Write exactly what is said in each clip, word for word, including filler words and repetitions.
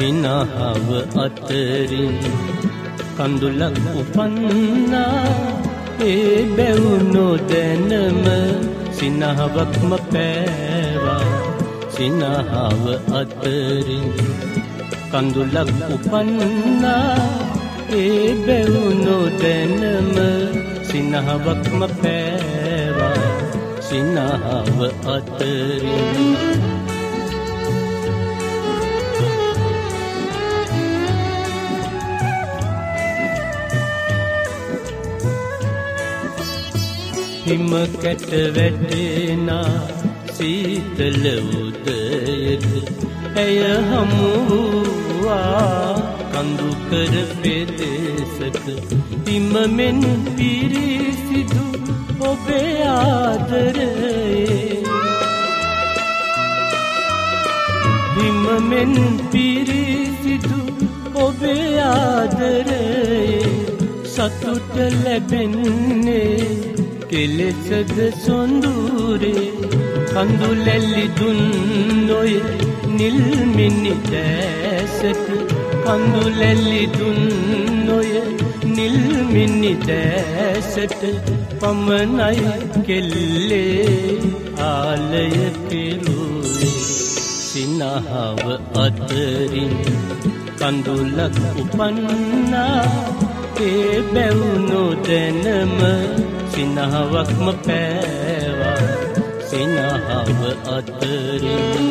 සිනහව අතරින් කඳුලක් උපන්නා ඒ බැව් නොදැනම සිනහවක්ම පෑවා සිනහව අතරින් කඳුලක් උපන්නා ඒ බැව් නොදැනම සිනහවක්ම පෑවා සිනහව අතරින් හිම කැට වැටෙනා සීතල උදයක ඇය හමුවා කඳු කර පෙදෙසක හිමෙන් පිරිසිදු ඔබේ ආදරයේ හිමෙන් පිරිසිදු ඔබේ ආදරයේ සතුට ලැබෙන්නේ කෙලෙසද සොඳුරේ කඳුලැලි දුන්නොය නිල් මිනි දැසට කඳුලැලි දුන්නොය නිල් මිනි දැසට පමණයි කෙල්ලේ ආලය කෙරුවේ සිනහව අතරින් කඳුලක් උපන්නා ඒ බැව් නොදැනම සිනහවක්ම පෑවා සිනහව අතරින්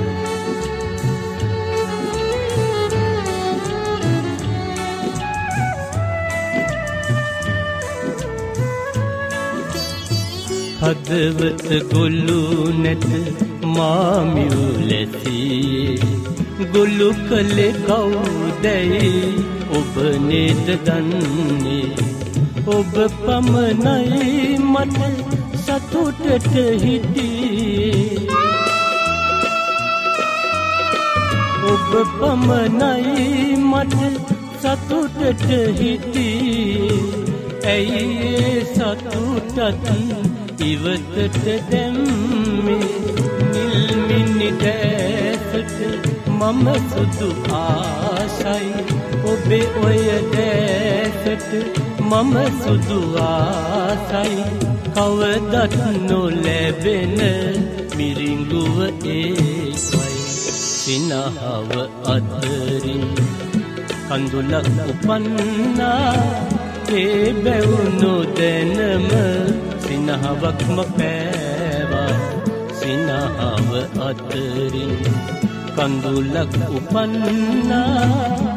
හදවත ගොළු නැත මාමියුලැසියේ ගොළු කලේ කවුදැයි ඔබ නේද දන්නේ ඔබ පමණයි මට සතුටට හිටියේ ඔබ පමණයි මට සතුටට හිටියේ ඇයි ඒ සතුටත් ඉවතට දැම්මේ නිල් මිනි දැසට මම සුදු ආසයි ඔබේ ඔය දැසට මම සුදු ආසයි කවදත් නොලැබෙන මිරිඟුව ඒකයි සිනහව අතරින් කඳුලක් උපන්නා ඒ බැව් නොදැනම සිනහවක්ම පෑවා සිනහව අතරින් කඳුලක් උපන්නා